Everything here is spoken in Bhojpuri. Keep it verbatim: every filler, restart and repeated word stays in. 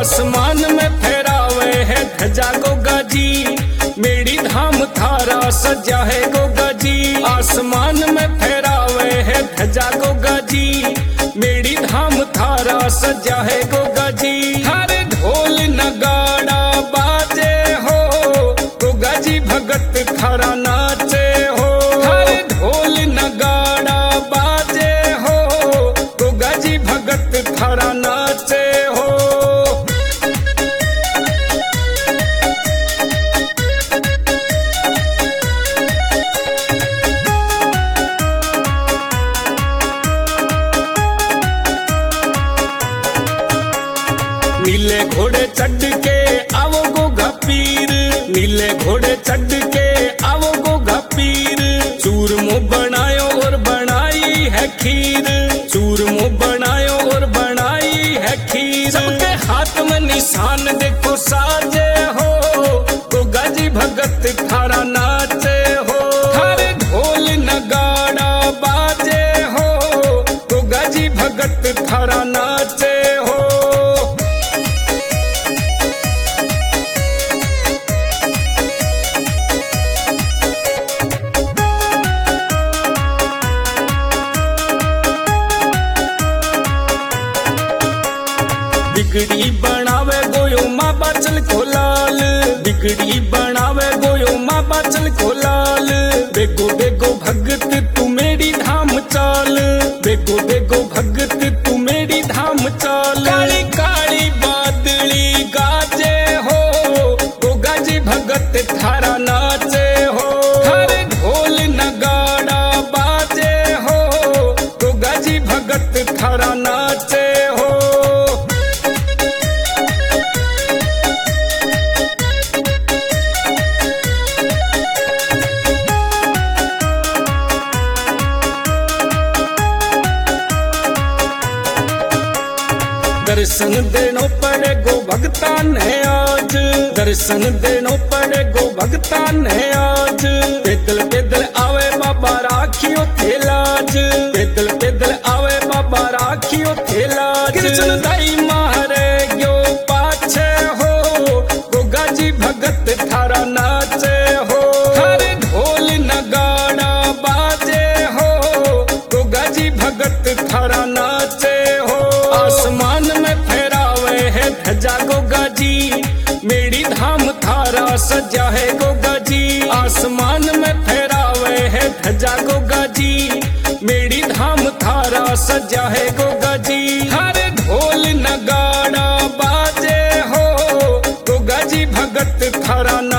आसमान में फहरावे है ध्वजा गोगा जी, मेरी धाम थारा सजा है गोगा जी। आसमान में फहरावे है ध्वजा गोगा जी, मेरी धाम थारा सजा है गोगा जी। हर ढोल नगाड़ा बाजे हो, गोगा जी भगत थारा नाचे हो। हर ढोल नगाड़ा बाजे हो, गोगा जी भगत थारा नाचे हो। नीले घोड़े चढ़ के आवो गोगा पीर, नीले घोड़े चढ़ के आवो गोगा पीर। चूरमो बनायो और बनाई है खीर, चूरमो बनायो और बनाई है खीर। सबके हाथ में निशान देखो साजे हो, गोगा जी भगत थारा नाचे हो। हर ढोल नगाड़ा बाजे हो, गोगा जी भगत थारा नाचे हो। बिगड़ी बनावे गोयो माँ बाचल को लाल, बिगड़ी बनावे गोयो माँ बाचल को लाल। बेगो बेगो भगत तू मेरी धाम चाल, बेगो बेगो भगत तू मेरी धाम चाल। काली काली बादली गाजे हो, गोगा जी भगत थारा नाचे हो। हर ढोल नगाड़ा बाजे हो, गोगा जी भगत थारा नाचे हो। दर्शन देनो पड़े गो भगतान है आज, दर्शन देनो पड़े गो भगतान है आज। पैदल पैदल आवे बाबा राखियो थेलाज, पैदल पैदल आवे बाबा राखियो थेलाज। कृष्ण दाई मारे गयो पाछे हो, गोगा जी भगत थारा नाचे हो। हर ढोल नगाड़ा बाजे हो, गोगा जी भगत थारा नाचे हो। आसमान में फहरावे है ध्वजा गोगा जी, मेरी धाम थारा सजा है गोगा जी। आसमान में फहरावे है ध्वजा गोगा जी, मेरी धाम थारा सजा है गोगा जी। हर ढोल नगाड़ा बाजे हो, गोगा जी भगत थारा